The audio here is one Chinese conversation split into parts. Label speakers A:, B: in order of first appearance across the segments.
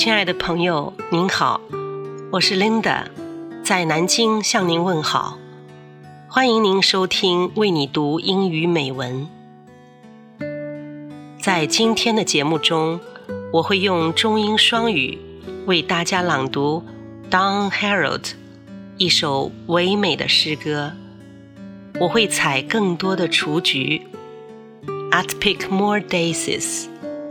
A: 亲爱的朋友，您好，我是 Linda， 在南京向您问好。欢迎您收听为你读英语美文。在今天的节目中，我会用中英双语为大家朗读 Don Herold 一首唯美的诗歌。我会采更多的雏菊 I'd pick more daisies。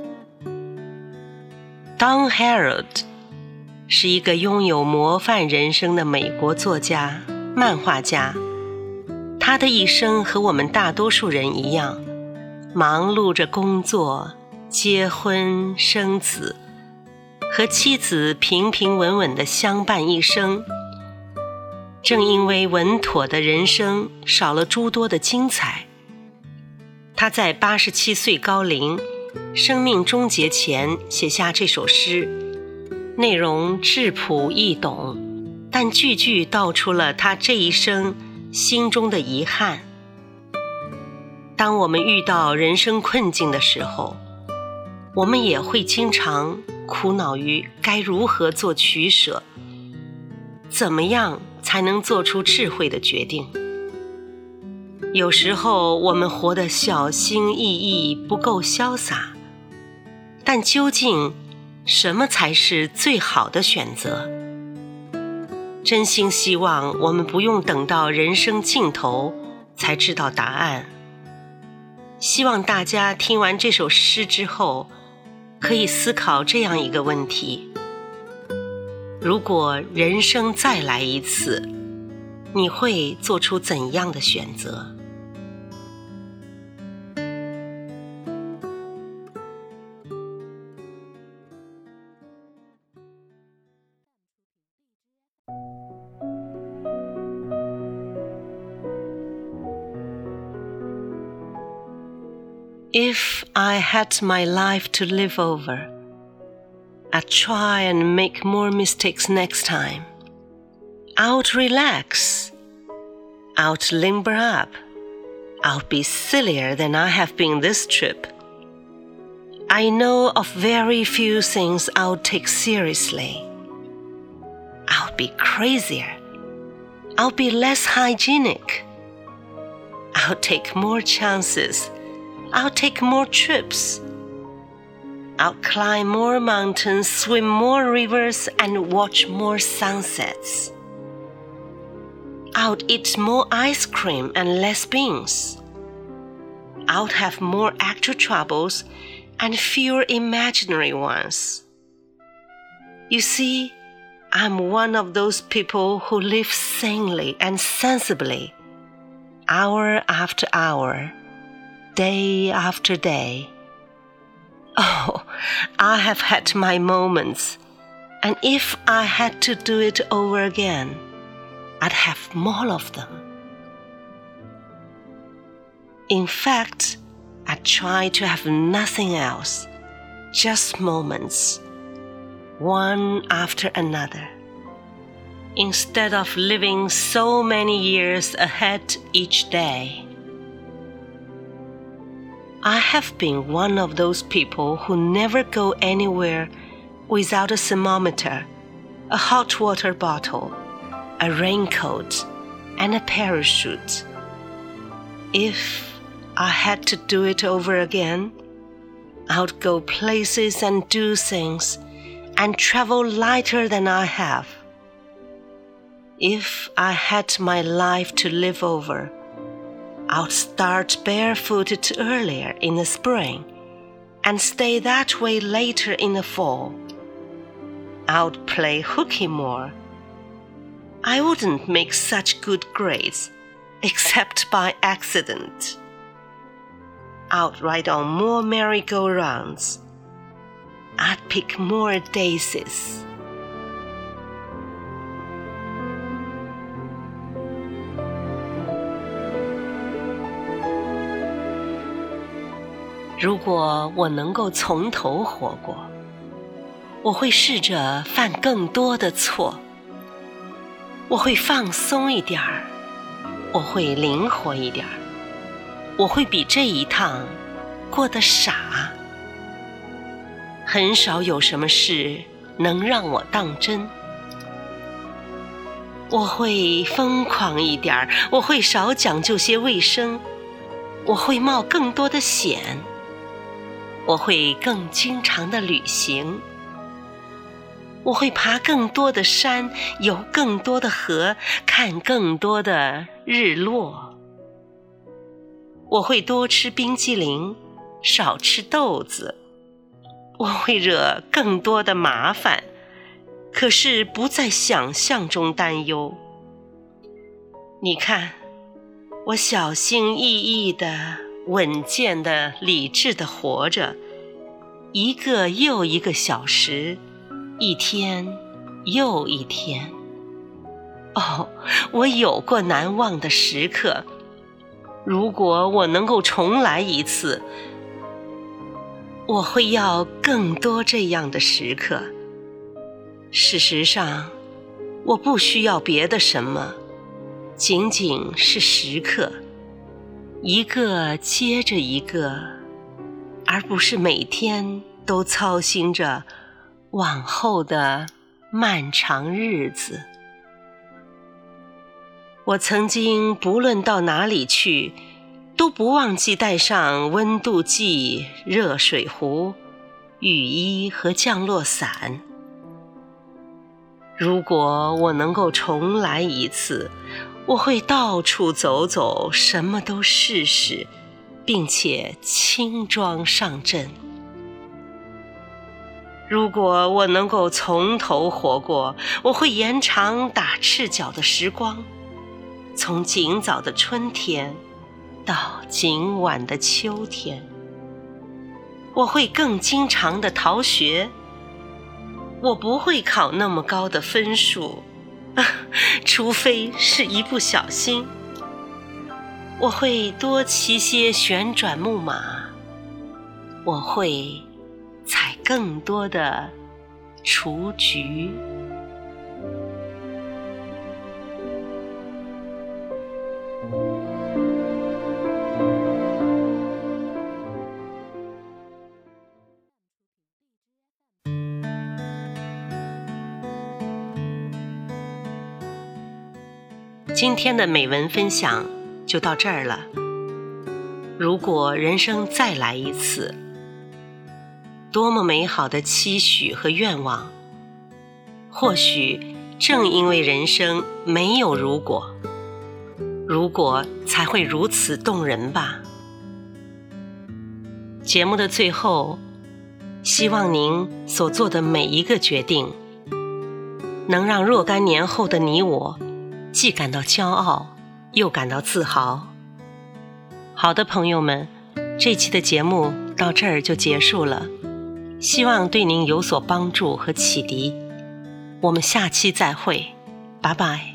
A: Don Herold 是一个拥有模范人生的美国作家、漫画家。他的一生和我们大多数人一样，忙碌着工作、结婚、生子，和妻子平平稳稳地相伴一生。正因为稳妥的人生少了诸多的精彩，他在87岁高龄生命终结前写下这首诗，内容质朴易懂，但句句道出了他这一生心中的遗憾。当我们遇到人生困境的时候，我们也会经常苦恼于该如何做取舍，怎么样才能做出智慧的决定。有时候我们活得小心翼翼，不够潇洒，但究竟什么才是最好的选择？真心希望我们不用等到人生尽头才知道答案。希望大家听完这首诗之后，可以思考这样一个问题：如果人生再来一次，你会做出怎样的选择？If I had my life to live over, I'd try and make more mistakes next time. I'd relax. I'd limber up. I'll be sillier than I have been this trip. I know of very few things I'll take seriously. I'll be crazier. I'll be less hygienic. I'll take more chances.I'll take more trips. I'll climb more mountains, swim more rivers, and watch more sunsets. I'll eat more ice cream and less beans. I'll have more actual troubles and fewer imaginary ones. You see, I'm one of those people who live sanely and sensibly, hour after hour.Day after day. Oh, I have had my moments, and if I had to do it over again, I'd have more of them. In fact, I try to have nothing else, just moments, one after another, instead of living so many years ahead each day.I have been one of those people who never go anywhere without a thermometer, a hot water bottle, a raincoat, and a parachute. If I had to do it over again, I'd go places and do things and travel lighter than I have. If I had my life to live over,I'll start barefooted earlier in the spring and stay that way later in the fall. I'll play hooky more. I wouldn't make such good grades, except by accident. I'll ride on more merry-go-rounds. I'd pick more daisies.如果我能够从头活过，我会试着犯更多的错，我会放松一点儿，我会灵活一点儿，我会比这一趟过得傻。很少有什么事能让我当真。我会疯狂一点儿，我会少讲究些卫生，我会冒更多的险，我会更经常的旅行，我会爬更多的山，游更多的河，看更多的日落。我会多吃冰激凌，少吃豆子。我会惹更多的麻烦，可是不在想象中担忧。你看，我小心翼翼地、稳健地、理智地活着，一个又一个小时，一天又一天。哦，我有过难忘的时刻，如果我能够重来一次，我会要更多这样的时刻。事实上，我不需要别的什么，仅仅是时刻，一个接着一个，而不是每天都操心着往后的漫长日子。我曾经不论到哪里去，都不忘记带上温度计、热水壶、雨衣和降落伞。如果我能够重来一次，我会到处走走，什么都试试，并且轻装上阵。如果我能够从头活过，我会延长打赤脚的时光，从尽早的春天到今晚的秋天。我会更经常地逃学，我不会考那么高的分数，除非是一不小心。我会多骑些旋转木马，我会采更多的雏菊。今天的美文分享就到这儿了。如果人生再来一次，多么美好的期许和愿望！或许正因为人生没有如果，如果才会如此动人吧。节目的最后，希望您所做的每一个决定，能让若干年后的你我既感到骄傲，又感到自豪。好的，朋友们，这期的节目到这儿就结束了，希望对您有所帮助和启迪。我们下期再会，拜拜。